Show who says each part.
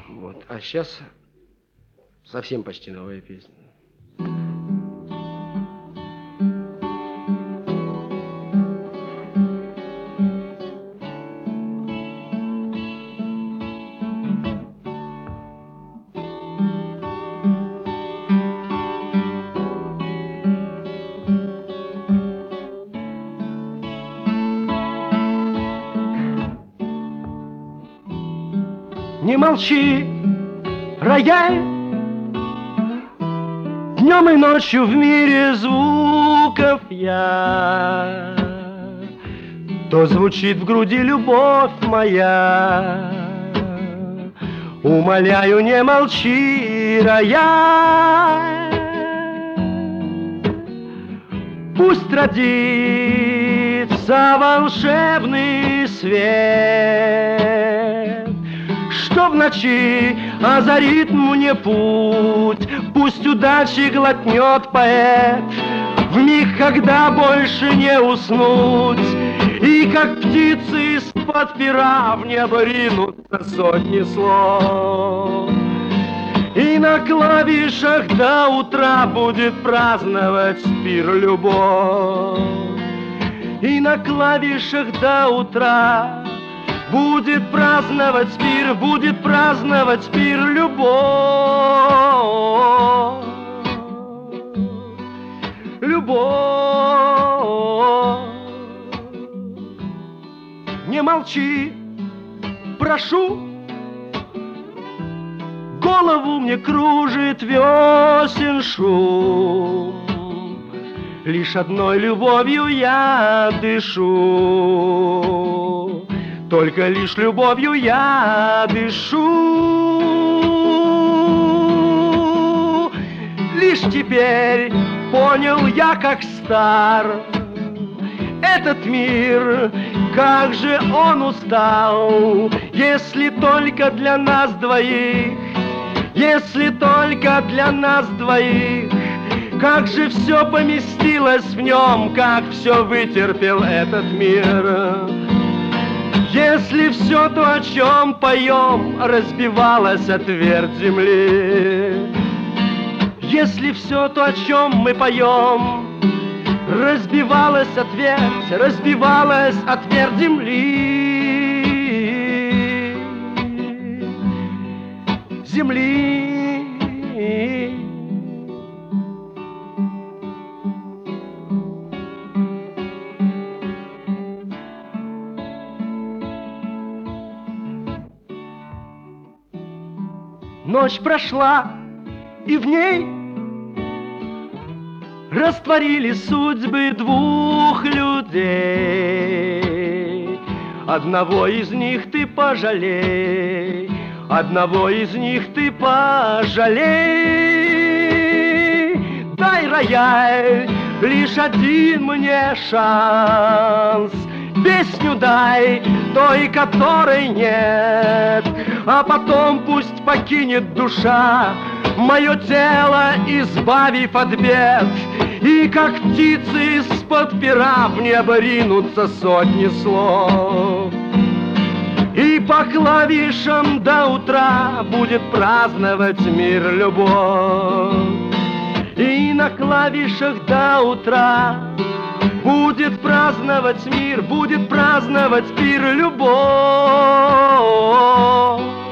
Speaker 1: Вот. А сейчас совсем почти новая песня. Не молчи, рояль, днем и ночью в мире звуков я. То звучит в груди любовь моя. Умоляю, не молчи, рояль. Пусть родится волшебный свет, что в ночи озарит мне путь. Пусть удачи глотнет поэт в миг, когда больше не уснуть. И как птицы из-под пера в небо ринутся сотни слов. И на клавишах до утра будет праздновать пир любовь. И на клавишах до утра будет праздновать пир, будет праздновать пир любовь. Любовь. Не молчи, прошу. Голову мне кружит весен шум. Лишь одной любовью я дышу. Только лишь любовью я дышу. Лишь теперь понял я, как стар этот мир, как же он устал. Если только для нас двоих, если только для нас двоих, как же все поместилось в нем, как все вытерпел этот мир. Если все то, о чем поем, разбивалось о твердь земли. Если все то, о чем мы поем, разбивалось о твердь земли. Земли. Ночь прошла, и в ней растворились судьбы двух людей. Одного из них ты пожалей, одного из них ты пожалей. Дай, рояль, лишь один мне шанс. Песню дай, той, которой нет. А потом пусть покинет душа мое тело, избавив от бед. И как птицы из-под пера в небо ринутся сотни слов. И по клавишам до утра будет праздновать мир любовь. И на клавишах до утра будет праздновать мир, будет праздновать пир любовь.